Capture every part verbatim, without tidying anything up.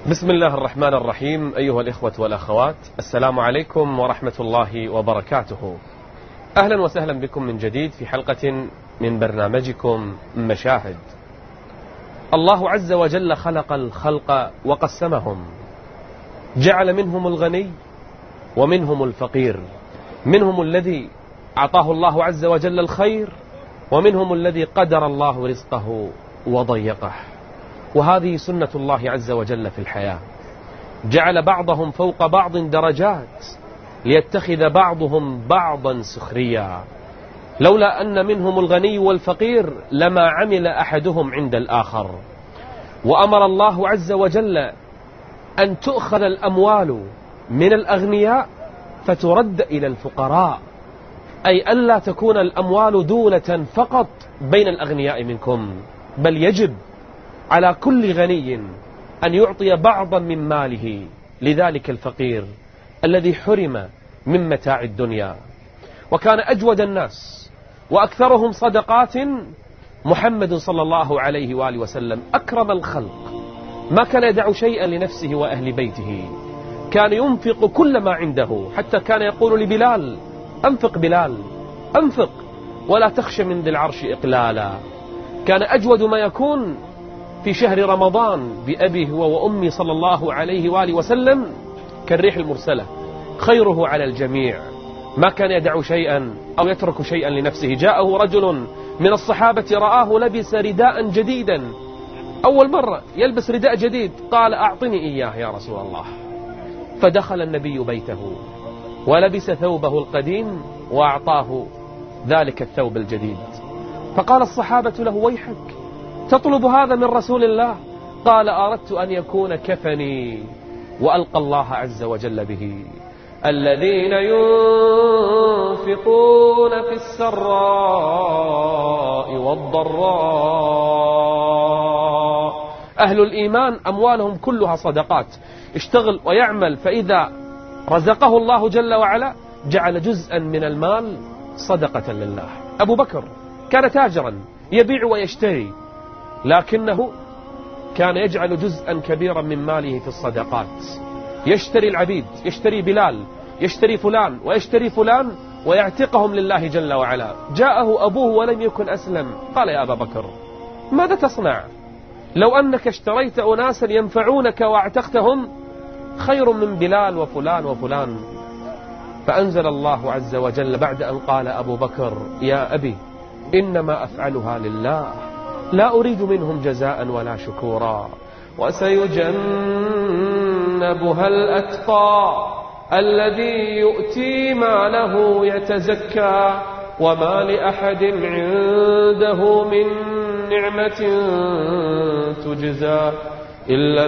بسم الله الرحمن الرحيم. أيها الإخوة والأخوات، السلام عليكم ورحمة الله وبركاته. أهلا وسهلا بكم من جديد في حلقة من برنامجكم مشاهد. الله عز وجل خلق الخلق وقسمهم، جعل منهم الغني ومنهم الفقير، منهم الذي أعطاه الله عز وجل الخير ومنهم الذي قدر الله رزقه وضيقه. وهذه سنة الله عز وجل في الحياة، جعل بعضهم فوق بعض درجات ليتخذ بعضهم بعضا سخريا. لولا أن منهم الغني والفقير لما عمل أحدهم عند الآخر. وأمر الله عز وجل أن تؤخذ الأموال من الأغنياء فترد إلى الفقراء، أي ألا تكون الأموال دولة فقط بين الأغنياء منكم، بل يجب على كل غني أن يعطي بعضا من ماله لذلك الفقير الذي حرم من متاع الدنيا. وكان أجود الناس وأكثرهم صدقات محمد صلى الله عليه وآله وسلم، أكرم الخلق، ما كان يدع شيئا لنفسه وأهل بيته، كان ينفق كل ما عنده، حتى كان يقول لبلال: أنفق بلال أنفق ولا تخش من ذي العرش إقلالا. كان أجود ما يكون في شهر رمضان بأبيه وأمي صلى الله عليه وآله وسلم كالريح المرسلة، خيره على الجميع، ما كان يدع شيئا أو يترك شيئا لنفسه. جاءه رجل من الصحابة رآه لبس رداء جديدا، أول مرة يلبس رداء جديد، قال: أعطني إياه يا رسول الله. فدخل النبي بيته ولبس ثوبه القديم وأعطاه ذلك الثوب الجديد. فقال الصحابة له: ويحك، تطلب هذا من رسول الله؟ قال: أردت أن يكون كفني وألقى الله عز وجل به. الذين ينفقون في السراء والضراء، أهل الإيمان أموالهم كلها صدقات، اشتغل ويعمل، فإذا رزقه الله جل وعلا جعل جزءا من المال صدقة لله. أبو بكر كان تاجرا يبيع ويشتري، لكنه كان يجعل جزءا كبيرا من ماله في الصدقات، يشتري العبيد، يشتري بلال، يشتري فلان ويشتري فلان ويعتقهم لله جل وعلا. جاءه أبوه ولم يكن أسلم، قال: يا أبا بكر، ماذا تصنع؟ لو أنك اشتريت أناسا ينفعونك واعتقتهم خير من بلال وفلان وفلان. فأنزل الله عز وجل بعد أن قال أبو بكر: يا أبي، إنما أفعلها لله، لا أريد منهم جزاء ولا شكورا، وسيجنبها الأتقى الذي يؤتي ماله يتزكى، وما لأحد عنده من نعمة تجزى إلا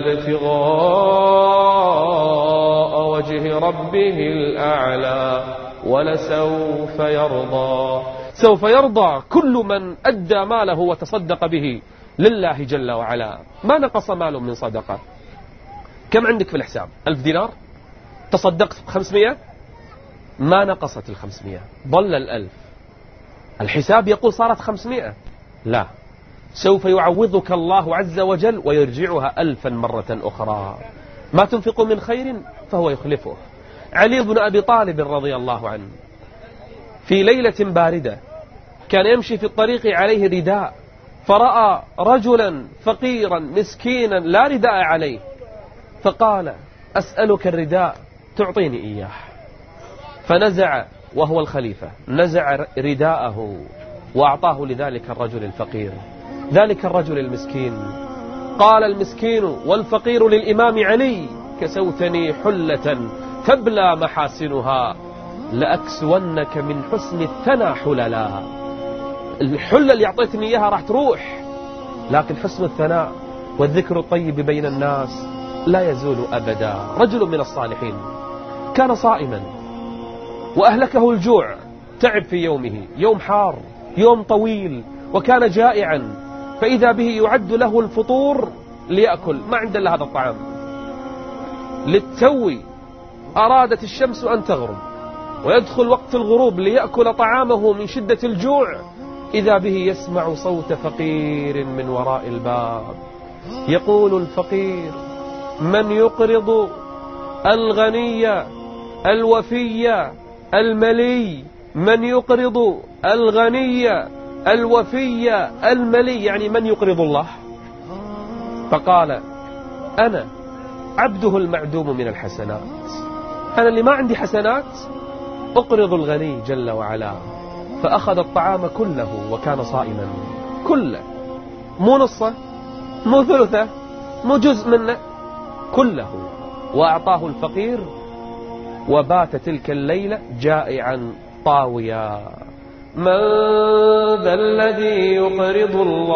ابتغاء وجه ربه الأعلى ولسوف يرضى. سوف يرضى كل من أدى ماله وتصدق به لله جل وعلا. ما نقص مال من صدقة. كم عندك في الحساب؟ ألف دينار، تصدقت بخمسمية، ما نقصت الخمسمية، ظل الألف. الحساب يقول صارت خمسمية، لا، سوف يعوضك الله عز وجل ويرجعها ألفا مرة أخرى. ما تنفق من خير فهو يخلفه. علي بن أبي طالب رضي الله عنه في ليلة باردة كان يمشي في الطريق عليه رداء، فرأى رجلا فقيرا مسكينا لا رداء عليه، فقال: أسألك الرداء تعطيني إياه. فنزع، وهو الخليفة، نزع رداءه وأعطاه لذلك الرجل الفقير. ذلك الرجل المسكين قال المسكين والفقير للإمام علي: كسوتني حلة تبلى محاسنها، لأكسونك من حسن الثنى حللا. الحلة اللي أعطيتني إياها راح تروح، لكن حسن الثناء والذكر الطيب بين الناس لا يزول أبدا. رجل من الصالحين كان صائما وأهلكه الجوع، تعب في يومه، يوم حار، يوم طويل، وكان جائعا، فإذا به يعد له الفطور ليأكل، ما عنده إلا هذا الطعام. للتوي أرادت الشمس أن تغرب ويدخل وقت الغروب ليأكل طعامه من شدة الجوع، إذا به يسمع صوت فقير من وراء الباب، يقول الفقير: من يقرض الغني الوفي الملي، من يقرض الغني الوفي الملي، يعني من يقرض الله؟ فقال أنا عبده المعدوم من الحسنات، أنا اللي ما عندي حسنات أقرض الغني جل وعلا. فأخذ الطعام كله وكان صائما، كله، مو نصه، مو ثلثه، مو جزء منه، كله، وأعطاه الفقير، وبات تلك الليلة جائعا طاويا. من ذا الذي يقرض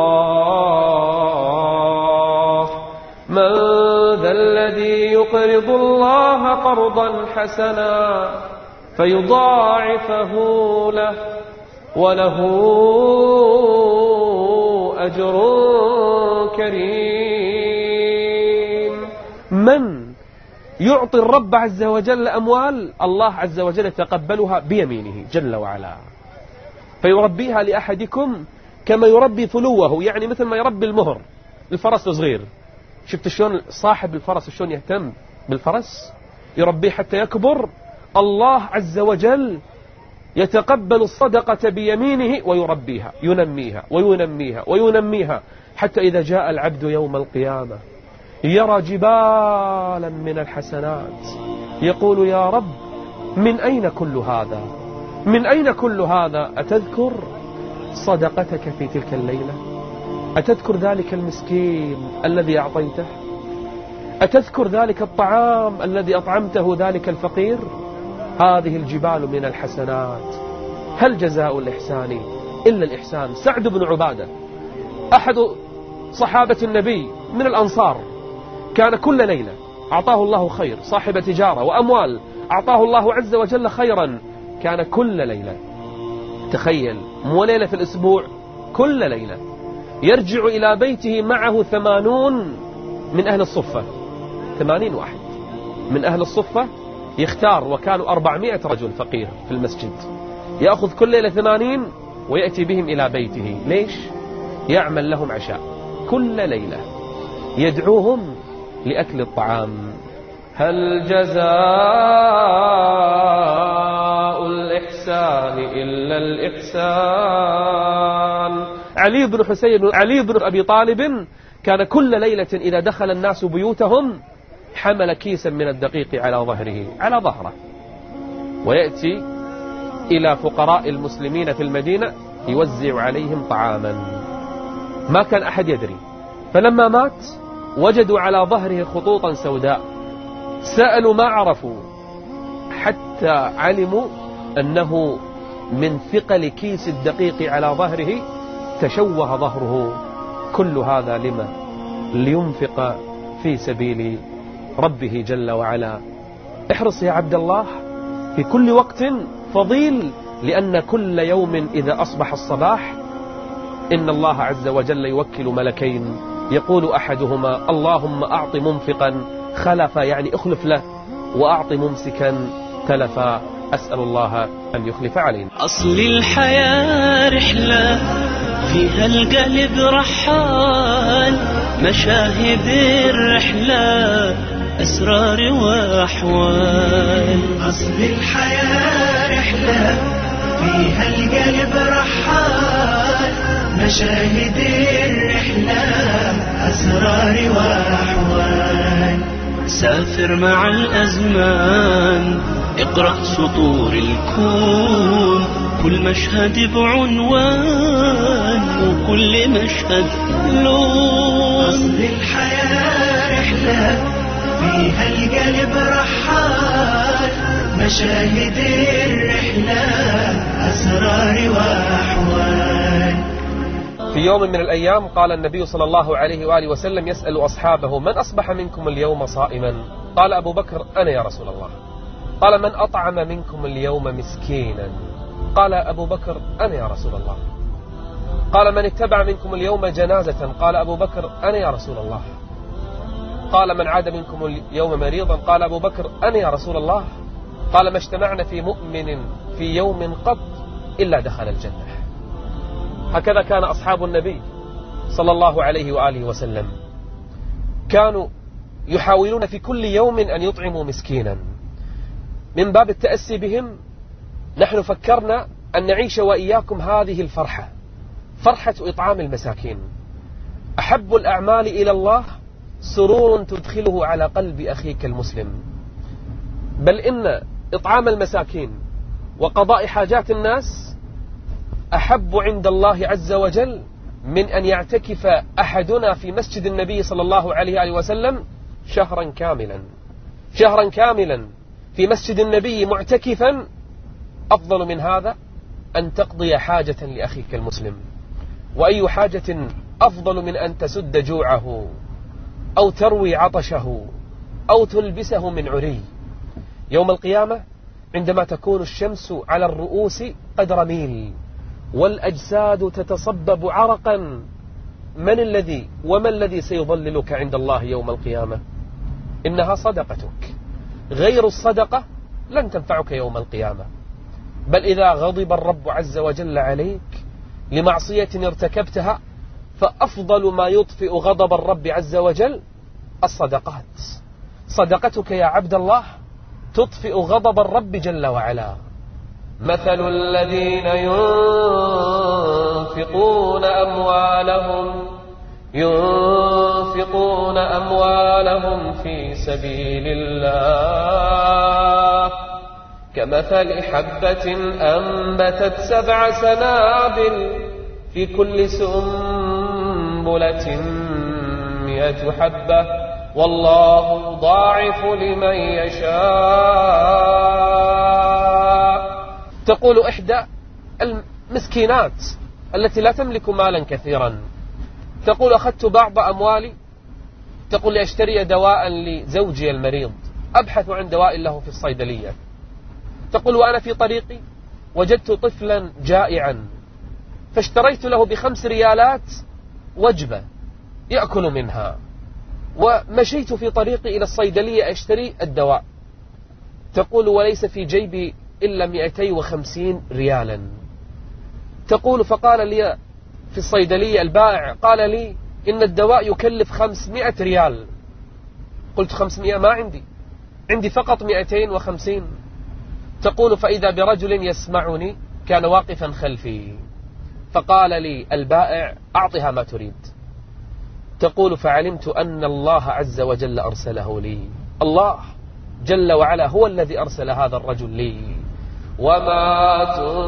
الله، من ذا الذي يقرض الله قرضا حسنا فيضاعفه له وله أجر كريم. من يعطي الرب عز وجل أموال، الله عز وجل يتقبلها بيمينه جل وعلا، فيربيها لأحدكم كما يربي فلوه، يعني مثل ما يربي المهر الفرس الصغير. شفت شلون صاحب الفرس شلون يهتم بالفرس، يربيه حتى يكبر. الله عز وجل يتقبل الصدقة بيمينه ويربيها، ينميها وينميها وينميها، حتى إذا جاء العبد يوم القيامة يرى جبالا من الحسنات، يقول يا رب من أين كل هذا، من أين كل هذا؟ أتذكر صدقتك في تلك الليلة؟ أتذكر ذلك المسكين الذي أعطيته؟ أتذكر ذلك الطعام الذي أطعمته ذلك الفقير؟ هذه الجبال من الحسنات. هل جزاء الإحسان إلا الإحسان؟ سعد بن عبادة أحد صحابة النبي من الأنصار، كان كل ليلة أعطاه الله خير، صاحب تجارة وأموال، أعطاه الله عز وجل خيرا، كان كل ليلة، تخيل، مو ليلة في الأسبوع، كل ليلة يرجع إلى بيته معه ثمانون من أهل الصفة، ثمانين واحد من أهل الصفة يختار، وكانوا أربعمائة رجل فقير في المسجد، يأخذ كل ليلة ثمانين ويأتي بهم إلى بيته. ليش؟ يعمل لهم عشاء كل ليلة، يدعوهم لأكل الطعام. هل جزاء الإحسان إلا الإحسان؟ علي بن حسين علي بن أبي طالب كان كل ليلة إذا دخل الناس بيوتهم حمل كيسا من الدقيق على ظهره على ظهره، ويأتي إلى فقراء المسلمين في المدينة يوزع عليهم طعاما. ما كان أحد يدري، فلما مات وجدوا على ظهره خطوطا سوداء، سألوا ما عرفوا، حتى علموا أنه من ثقل كيس الدقيق على ظهره تشوه ظهره. كل هذا لما؟ لينفق في سبيل ربه جل وعلا. احرص يا عبد الله، في كل وقت فضيل، لأن كل يوم إذا أصبح الصباح إن الله عز وجل يوكل ملكين، يقول أحدهما اللهم أعط منفقا خلفا، يعني اخلف له، وأعط ممسكا تلفا، أسأل الله أن يخلف علينا. أصل الحياة رحلة فيها القلب رحال، مشاهد الرحلة أسرار وأحوال. أصل الحياة رحلة فيها القلب رحال، مشاهد الرحلة أسرار وأحوال. سافر مع الأزمان، اقرأ سطور الكون، كل مشهد بعنوان وكل مشهد لون. أصل الحياة رحلة فيها القلب رحال، مشاهد الرحلة أسرار وأحوال. في يوم من الأيام قال النبي صلى الله عليه وآله وسلم يسأل أصحابه من أصبح منكم اليوم صائما؟ قال أبو بكر أنا يا رسول الله. قال من أطعم منكم اليوم مسكينا؟ قال أبو بكر أنا يا رسول الله. قال من اتبع منكم اليوم جنازة؟ قال أبو بكر أنا يا رسول الله. قال من عاد منكم اليوم مريضا؟ قال أبو بكر أنا يا رسول الله. قال ما اجتمعنا في مؤمن في يوم قط إلا دخل الجنة. هكذا كان أصحاب النبي صلى الله عليه وآله وسلم، كانوا يحاولون في كل يوم أن يطعموا مسكينا. من باب التأسي بهم نحن فكرنا أن نعيش وإياكم هذه الفرحة، فرحة إطعام المساكين. أحب الأعمال إلى الله سرور تدخله على قلب أخيك المسلم، بل إن إطعام المساكين وقضاء حاجات الناس أحب عند الله عز وجل من أن يعتكف أحدنا في مسجد النبي صلى الله عليه وسلم شهرا كاملا. شهرا كاملا في مسجد النبي معتكفا أفضل من هذا أن تقضي حاجة لأخيك المسلم. وأي حاجة أفضل من أن تسد جوعه أو تروي عطشه أو تلبسه من عري. يوم القيامة عندما تكون الشمس على الرؤوس قدر ميل والأجساد تتصبب عرقا، من الذي وما الذي سيظللك عند الله يوم القيامة؟ إنها صدقتك. غير الصدقة لن تنفعك يوم القيامة. بل إذا غضب الرب عز وجل عليك لمعصية ارتكبتها فأفضل ما يطفئ غضب الرب عز وجل الصدقات. صدقتك يا عبد الله تطفئ غضب الرب جل وعلا. مثل الذين ينفقون أموالهم ينفقون أموالهم في سبيل الله كمثل حبة أنبتت سبع سنابل في كل سنبلة مئة حبة والله يضاعف لمن يشاء. تقول إحدى المسكينات التي لا تملك مالا كثيرا، تقول أخذت بعض أموالي، تقول لأشتري دواء لزوجي المريض، أبحث عن دواء له في الصيدلية. تقول وأنا في طريقي وجدت طفلا جائعا فاشتريت له بخمس ريالات وجبة يأكل منها، ومشيت في طريقي إلى الصيدلية أشتري الدواء. تقول وليس في جيبي إلا مئتين وخمسين ريالا. تقول فقال لي في الصيدلية البائع قال لي إن الدواء يكلف خمسمائة ريال. قلت خمسمائة ما عندي، عندي فقط مئتين وخمسين. تقول فإذا برجل يسمعني كان واقفا خلفي فقال لي البائع أعطها ما تريد. تقول فعلمت أن الله عز وجل أرسله لي. الله جل وعلا هو الذي أرسل هذا الرجل لي. وما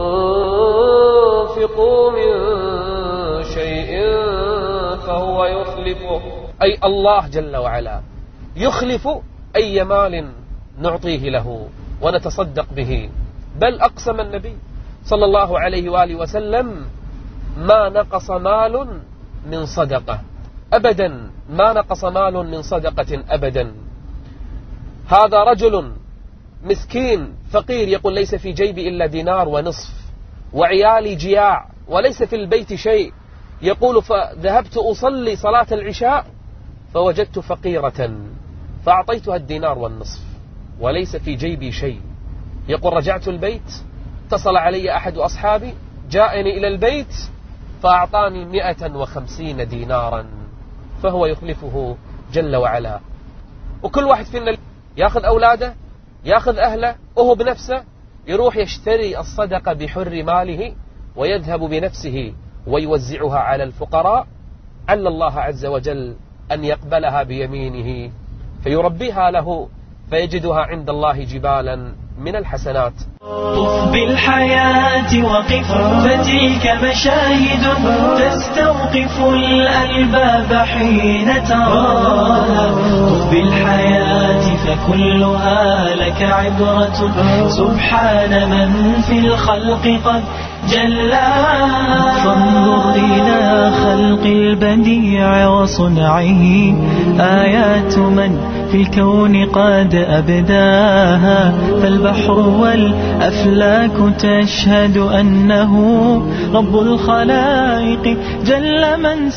تنفقوا من شيء فهو يخلفه، أي الله جل وعلا يخلف أي مال نعطيه له ونتصدق به. بل أقسم النبي صلى الله عليه وآله وسلم ما نقص مال من صدقة أبدا، ما نقص مال من صدقة أبدا. هذا رجل مسكين فقير يقول ليس في جيبي إلا دينار ونصف وعيالي جياع وليس في البيت شيء. يقول فذهبت أصلي صلاة العشاء فوجدت فقيرة فأعطيتها الدينار والنصف وليس في جيبي شيء. يقول رجعت البيت اتصل علي أحد أصحابي جاءني إلى البيت فأعطاني مئة وخمسين دينارا، فهو يخلفه جل وعلا. وكل واحد فينا يأخذ أولاده يأخذ أهله وهو بنفسه يروح يشتري الصدقة بحر ماله ويذهب بنفسه ويوزعها على الفقراء، عل الله عز وجل أن يقبلها بيمينه فيربيها له فيجدها عند الله جبالا من الحسنات. طف بالحياة وقف فتلك مشاهد تستوقف الألباب حين تراها. طف بالحياة فكلها لك عبرة سبحان من في الخلق قد جلا. فانظر إلى خلق البديع وصنعه آيات من في الكون قد أبداها. فالبحر والأفلاك تشهد أنه رب الخلائق جل من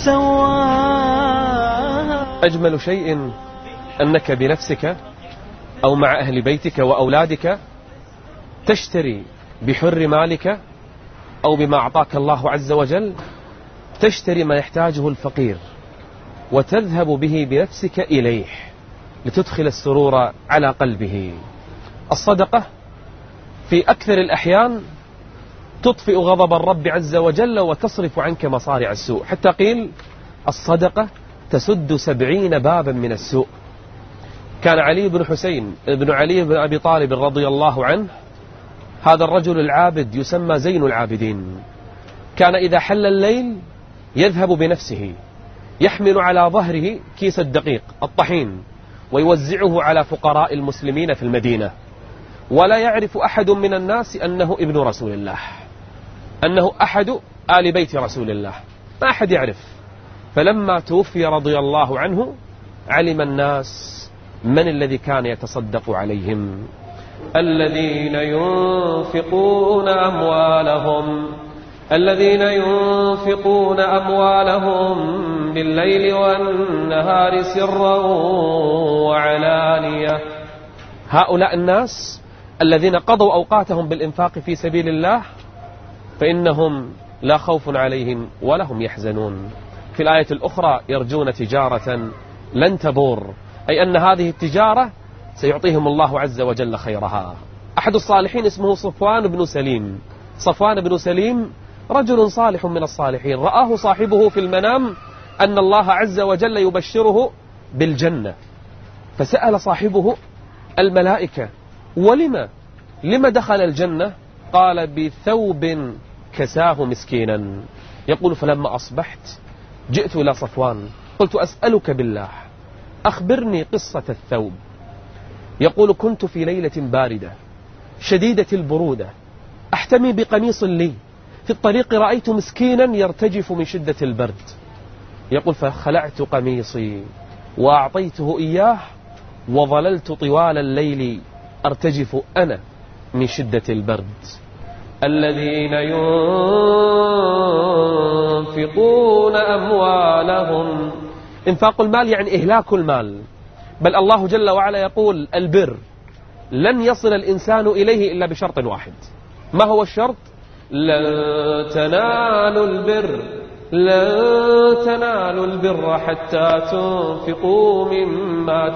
سواها. أجمل شيء أنك بنفسك أو مع أهل بيتك وأولادك تشتري بحر مالك أو بما أعطاك الله عز وجل تشتري ما يحتاجه الفقير وتذهب به بنفسك إليه لتدخل السرور على قلبه. الصدقة في أكثر الأحيان تطفئ غضب الرب عز وجل وتصرف عنك مصارع السوء، حتى قيل الصدقة تسد سبعين بابا من السوء. كان علي بن حسين بن علي بن أبي طالب رضي الله عنه، هذا الرجل العابد يسمى زين العابدين، كان إذا حل الليل يذهب بنفسه يحمل على ظهره كيس الدقيق الطحين ويوزعه على فقراء المسلمين في المدينة، ولا يعرف أحد من الناس أنه ابن رسول الله، أنه أحد آل بيت رسول الله، ما أحد يعرف. فلما توفي رضي الله عنه علم الناس من الذي كان يتصدق عليهم. الذين ينفقون أموالهم الذين ينفقون أموالهم بالليل والنهار سرا وعلانية، هؤلاء الناس الذين قضوا أوقاتهم بالإنفاق في سبيل الله فإنهم لا خوف عليهم ولا هم يحزنون. في الآية الأخرى يرجون تجارة لن تبور، أي أن هذه التجارة سيعطيهم الله عز وجل خيرها. أحد الصالحين اسمه صفوان بن سليم. صفوان بن سليم رجل صالح من الصالحين، رآه صاحبه في المنام أن الله عز وجل يبشره بالجنة، فسأل صاحبه الملائكة ولما لما دخل الجنة؟ قال بثوب كساه مسكينا. يقول فلما أصبحت جئت إلى صفوان قلت أسألك بالله أخبرني قصة الثوب. يقول كنت في ليلة باردة شديدة البرودة أحتمي بقميص لي، في الطريق رأيت مسكينا يرتجف من شدة البرد. يقول فخلعت قميصي وأعطيته إياه وظللت طوال الليل أرتجف أنا من شدة البرد. الذين ينفقون أموالهم، إنفاق المال يعني إهلاك المال، بل الله جل وعلا يقول البر لن يصل الإنسان إليه إلا بشرط واحد. ما هو الشرط؟ لن تنالوا البر لن تنالوا البر حتى تنفقوا مما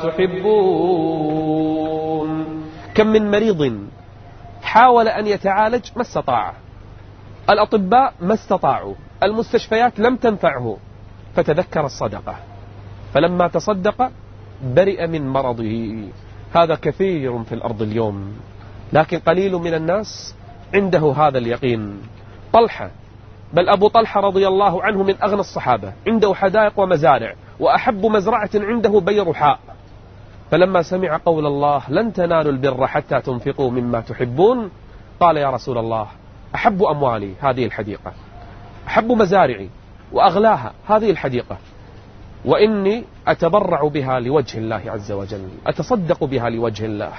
تحبون. كم من مريض حاول أن يتعالج ما استطاع، الأطباء ما استطاعوا، المستشفيات لم تنفعه، فتذكر الصدقة فلما تصدق برئ من مرضه. هذا كثير في الأرض اليوم، لكن قليل من الناس عنده هذا اليقين. طلحة، بل أبو طلحة رضي الله عنه من أغنى الصحابة، عنده حدائق ومزارع، وأحب مزرعة عنده بيرحاء، فلما سمع قول الله لن تنالوا البر حتى تنفقوا مما تحبون قال يا رسول الله أحب أموالي هذه الحديقة، أحب مزارعي وأغلاها هذه الحديقة، وإني أتبرع بها لوجه الله عز وجل، أتصدق بها لوجه الله.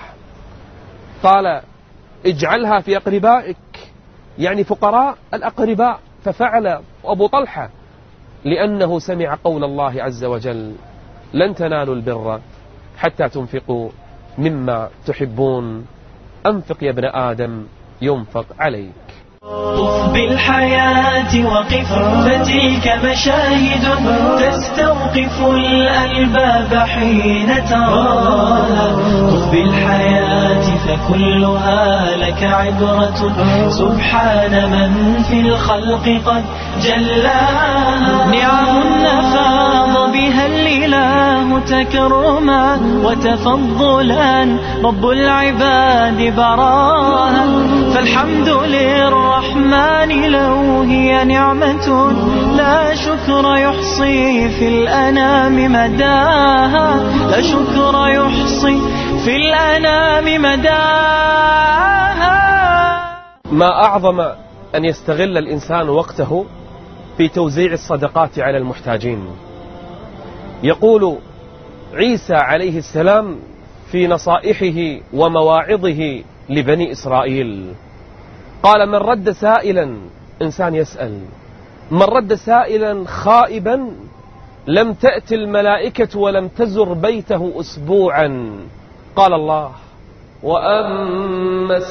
قال اجعلها في أقربائك، يعني فقراء الأقرباء. ففعل أبو طلحة لأنه سمع قول الله عز وجل لن تنالوا البر حتى تنفقوا مما تحبون. أنفق يا ابن آدم ينفق عليك. طف بالحياة وقف فتلك مشاهد تستوقف الألباب حين تراها. طف بالحياة فكلها لك عبرة، سبحان من في الخلق قد جلاها. نعم فاض بها الإله تكرما وتفضلا، رب العباد براها. فالحمد للرحمن لو هي نعمة لا شكر يحصي في الأنام مداها، لا شكر يحصي في الأنام مداها. ما أعظم أن يستغل الإنسان وقته في توزيع الصدقات على المحتاجين. يقول عيسى عليه السلام في نصائحه ومواعظه لبني إسرائيل، قال من رد سائلا، إنسان يسأل، من رد سائلا خائبا لم تأتي الملائكة ولم تزر بيته أسبوعا. قال الله وأما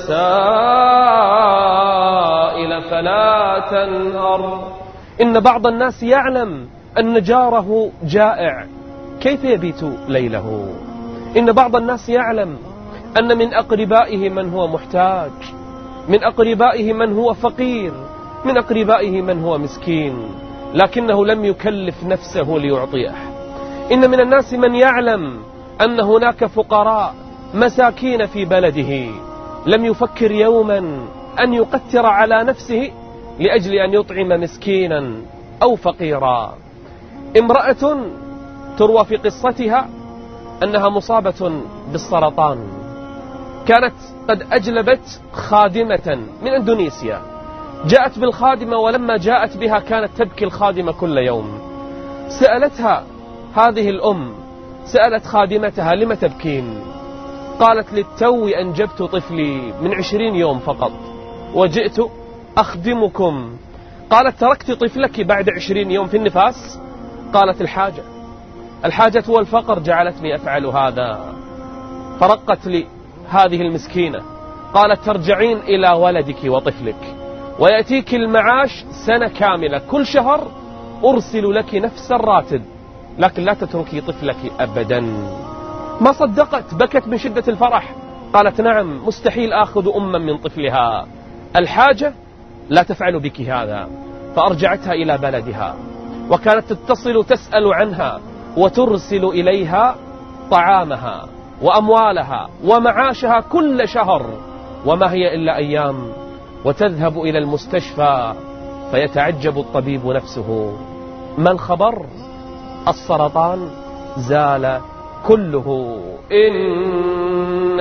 السائل فلا تنهر. إن بعض الناس يعلم أن جاره جائع، كيف يبيت ليله؟ إن بعض الناس يعلم أن من أقربائه من هو محتاج، من أقربائه من هو فقير، من أقربائه من هو مسكين، لكنه لم يكلف نفسه ليعطيه. إن من الناس من يعلم أن هناك فقراء مساكين في بلده، لم يفكر يوما أن يقتر على نفسه لأجل أن يطعم مسكينا أو فقيرا. امرأة تروى في قصتها أنها مصابة بالسرطان، كانت قد أجلبت خادمة من إندونيسيا، جاءت بالخادمة، ولما جاءت بها كانت تبكي الخادمة كل يوم. سألتها هذه الأم، سألت خادمتها: لم تبكين؟ قالت: للتو أنجبت طفلي من عشرين يوم فقط وجئت أخدمكم. قالت: تركت طفلك بعد عشرين يوم في النفاس؟ قالت: الحاجة الحاجة والفقر جعلتني أفعل هذا. فرقت لي هذه المسكينة، قالت: ترجعين إلى ولدك وطفلك ويأتيك المعاش سنة كاملة، كل شهر أرسل لك نفس الراتب، لكن لا تتركي طفلك أبدا. ما صدقت، بكت من شدة الفرح. قالت: نعم، مستحيل آخذ أما من طفلها، الحاجة لا تفعل بك هذا. فأرجعتها إلى بلدها، وكانت تتصل تسأل عنها وترسل إليها طعامها وأموالها ومعاشها كل شهر، وما هي إلا أيام، وتذهب إلى المستشفى فيتعجب الطبيب نفسه: ما الخبر؟ السرطان زال كله. إن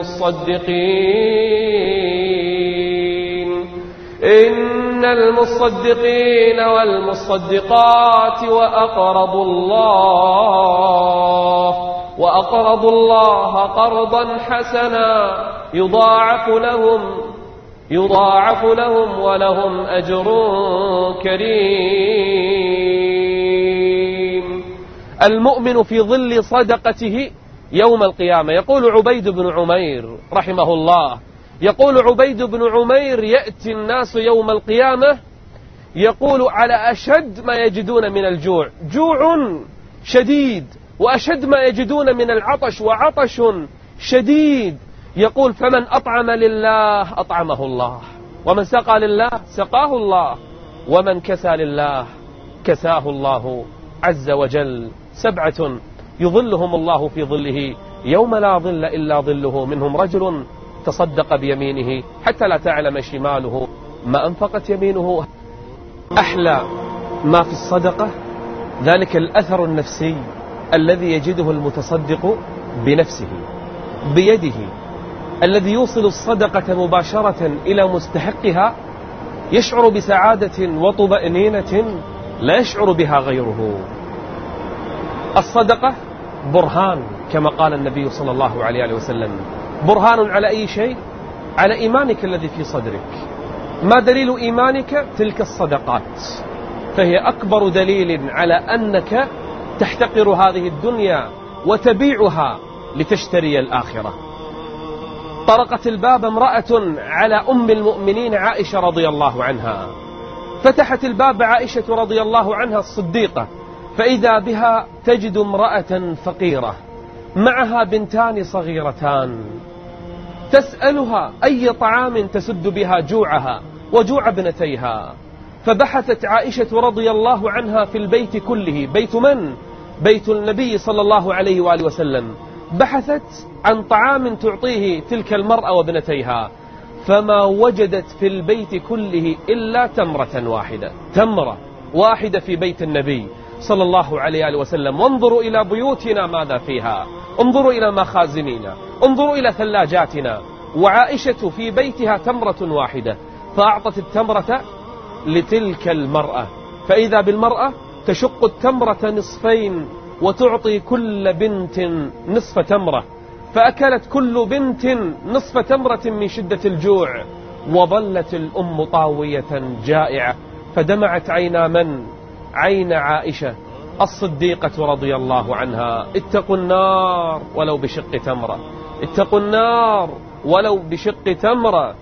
المصدقين إن المصدقين والمصدقات وأقرضوا الله وأقرضوا الله قرضا حسنا يضاعف لهم يضاعف لهم ولهم أجر كريم. المؤمن في ظل صدقته يوم القيامة. يقول عبيد بن عمير رحمه الله، يقول عبيد بن عمير: يأتي الناس يوم القيامة يقول على أشد ما يجدون من الجوع، جوع شديد، وأشد ما يجدون من العطش، وعطش شديد. يقول: فمن أطعم لله أطعمه الله، ومن سقى لله سقاه الله، ومن كسى لله كساه الله عز وجل. سبعة يظلهم الله في ظله يوم لا ظل إلا ظله، منهم رجل تصدق بيمينه حتى لا تعلم شماله ما أنفقت يمينه. أحلى ما في الصدقة ذلك الأثر النفسي الذي يجده المتصدق بنفسه بيده، الذي يوصل الصدقة مباشرة إلى مستحقها، يشعر بسعادة وطمأنينة لا يشعر بها غيره. الصدقة برهان كما قال النبي صلى الله عليه وسلم. برهان على أي شيء؟ على إيمانك الذي في صدرك. ما دليل إيمانك؟ تلك الصدقات، فهي أكبر دليل على أنك تحتقر هذه الدنيا وتبيعها لتشتري الآخرة. طرقت الباب امرأة على أم المؤمنين عائشة رضي الله عنها، فتحت الباب عائشة رضي الله عنها الصديقة، فإذا بها تجد امرأة فقيرة معها بنتان صغيرتان، تسألها أي طعام تسد بها جوعها وجوع ابنتيها. فبحثت عائشة رضي الله عنها في البيت كله. بيت من؟ بيت النبي صلى الله عليه وآله وسلم. بحثت عن طعام تعطيه تلك المرأة وابنتيها، فما وجدت في البيت كله إلا تمرة واحدة، تمرة واحدة في بيت النبي صلى الله عليه وآله وسلم. وانظروا إلى بيوتنا ماذا فيها، انظروا إلى مخازننا، انظروا إلى ثلاجاتنا. وعائشة في بيتها تمرة واحدة، فأعطت التمرة لتلك المرأة، فإذا بالمرأة تشق التمرة نصفين وتعطي كل بنت نصف تمرة، فأكلت كل بنت نصف تمرة من شدة الجوع، وظلت الأم طاوية جائعة. فدمعت عينا من؟ عين عائشة الصديقة رضي الله عنها. اتقوا النار ولو بشق تمرة، اتقوا النار ولو بشق تمرة.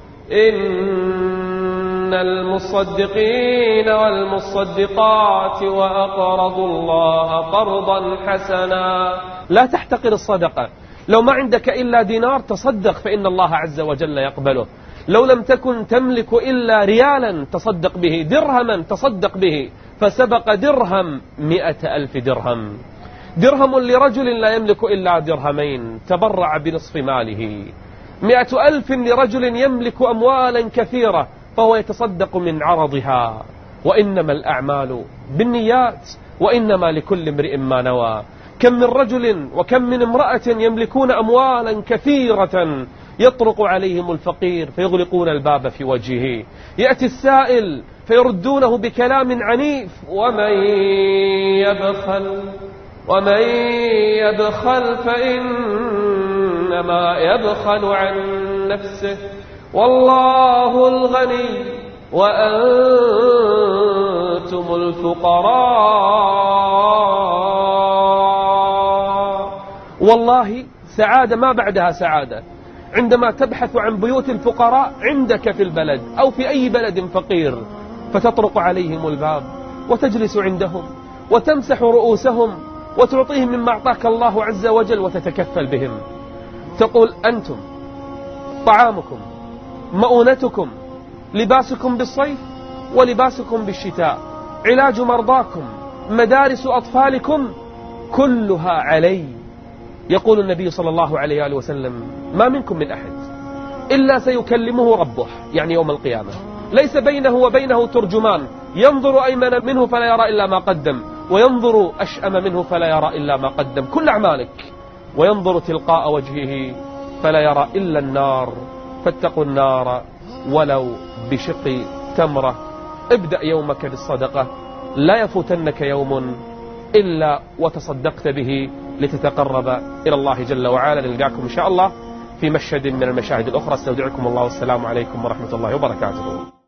إن المصدقين والمصدقات وأقرضوا الله قرضا حسنا. لا تحتقر الصدقة، لو ما عندك إلا دينار تصدق فإن الله عز وجل يقبله. لو لم تكن تملك إلا ريالا تصدق به، درهما تصدق به، فسبق درهم مئة ألف درهم. درهم لرجل لا يملك إلا درهمين تبرع بنصف ماله. مئة ألف لرجل يملك أموالا كثيرة فهو يتصدق من عرضها. وإنما الأعمال بالنيات وإنما لكل امرئ ما نوى. كم من رجل وكم من امرأة يملكون أموالا كثيرة يطرق عليهم الفقير فيغلقون الباب في وجهه، يأتي السائل فيردونه بكلام عنيف: ومن يبخل ومن يبخل فإنما يبخل عن نفسه والله الغني وأنتم الفقراء. والله سعادة ما بعدها سعادة عندما تبحث عن بيوت الفقراء عندك في البلد أو في أي بلد فقير، فتطرق عليهم الباب وتجلس عندهم وتمسح رؤوسهم وتعطيهم مما أعطاك الله عز وجل وتتكفل بهم. تقول: أنتم طعامكم، مؤونتكم، لباسكم بالصيف ولباسكم بالشتاء، علاج مرضاكم، مدارس أطفالكم، كلها علي. يقول النبي صلى الله عليه وآله وسلم: ما منكم من أحد إلا سيكلمه ربه، يعني يوم القيامة، ليس بينه وبينه ترجمان، ينظر أيمن منه فلا يرى إلا ما قدم، وينظر أشأم منه فلا يرى إلا ما قدم، كل أعمالك، وينظر تلقاء وجهه فلا يرى إلا النار، فاتقوا النار ولو بشق تمرة. ابدأ يومك بالصدقة، لا يفوتنك يوم إلا وتصدقت به لتتقرب إلى الله جل وعلا. نلقاكم إن شاء الله في مشهد من المشاهد الأخرى. استودعكم الله والسلام عليكم ورحمة الله وبركاته.